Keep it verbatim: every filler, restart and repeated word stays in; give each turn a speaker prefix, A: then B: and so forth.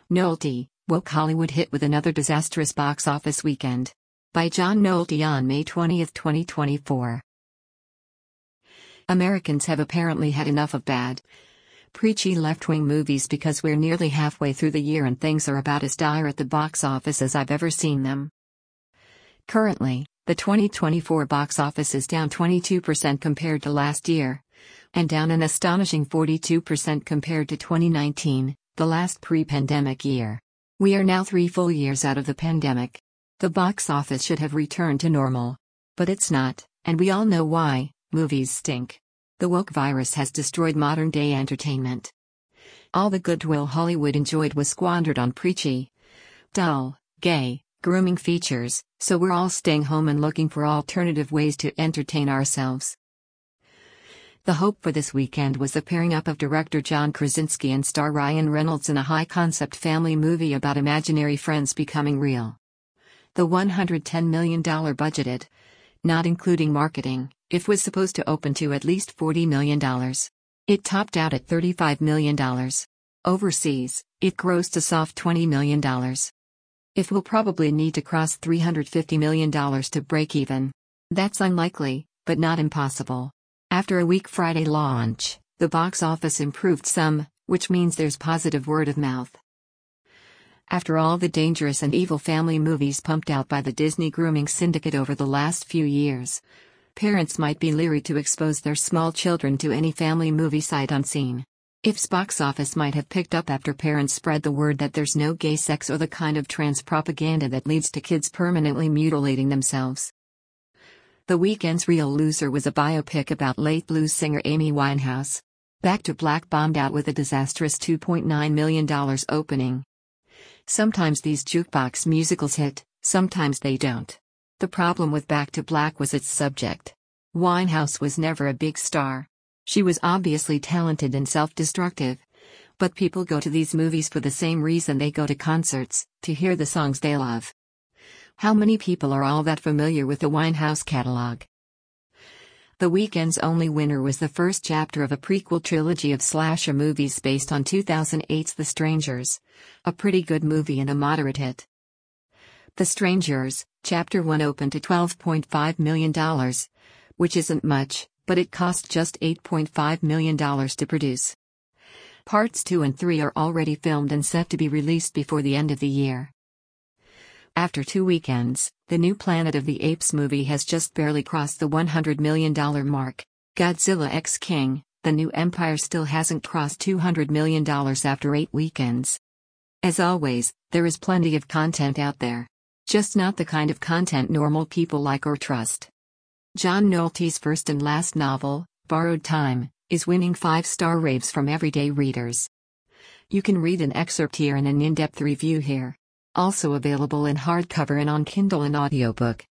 A: Nolte, woke Hollywood hit with another disastrous box office weekend. By John Nolte on May twentieth, twenty twenty-four. Americans have apparently had enough of bad, preachy left-wing movies because we're nearly halfway through the year and things are about as dire at the box office as I've ever seen them. Currently, the twenty twenty-four box office is down twenty-two percent compared to last year, and down an astonishing forty-two percent compared to twenty nineteen, the last pre-pandemic year. We are now three full years out of the pandemic. The box office should have returned to normal. But it's not, and we all know why. Movies stink. The woke virus has destroyed modern-day entertainment. All the goodwill Hollywood enjoyed was squandered on preachy, dull, gay, grooming features, so we're all staying home and looking for alternative ways to entertain ourselves. The hope for this weekend was the pairing up of director John Krasinski and star Ryan Reynolds in a high-concept family movie about imaginary friends becoming real. The one hundred ten million dollars budgeted, not including marketing, it was supposed to open to at least forty million dollars. It topped out at thirty-five million dollars. Overseas, it grossed a soft twenty million dollars. It will probably need to cross three hundred fifty million dollars to break even. That's unlikely, but not impossible. After a weak Friday launch, the box office improved some, which means there's positive word of mouth. After all the dangerous and evil family movies pumped out by the Disney grooming syndicate over the last few years, parents might be leery to expose their small children to any family movie sight unseen. If's box office might have picked up after parents spread the word that there's no gay sex or the kind of trans propaganda that leads to kids permanently mutilating themselves. The weekend's real loser was a biopic about late blues singer Amy Winehouse. Back to Black bombed out with a disastrous two point nine million dollars opening. Sometimes these jukebox musicals hit, sometimes they don't. The problem with Back to Black was its subject. Winehouse was never a big star. She was obviously talented and self-destructive. But people go to these movies for the same reason they go to concerts, to hear the songs they love. How many people are all that familiar with the Winehouse catalog? The weekend's only winner was the first chapter of a prequel trilogy of slasher movies based on two thousand eight's The Strangers, a pretty good movie and a moderate hit. The Strangers, Chapter one opened to twelve point five million dollars, which isn't much, but it cost just eight point five million dollars to produce. Parts two and three are already filmed and set to be released before the end of the year. After two weekends, the new Planet of the Apes movie has just barely crossed the one hundred million dollars mark. Godzilla x King, The New Empire still hasn't crossed two hundred million dollars after eight weekends. As always, there is plenty of content out there. Just not the kind of content normal people like or trust. John Nolte's first and last novel, Borrowed Time, is winning five-star raves from everyday readers. You can read an excerpt here and an in-depth review here. Also available in hardcover and on Kindle and audiobook.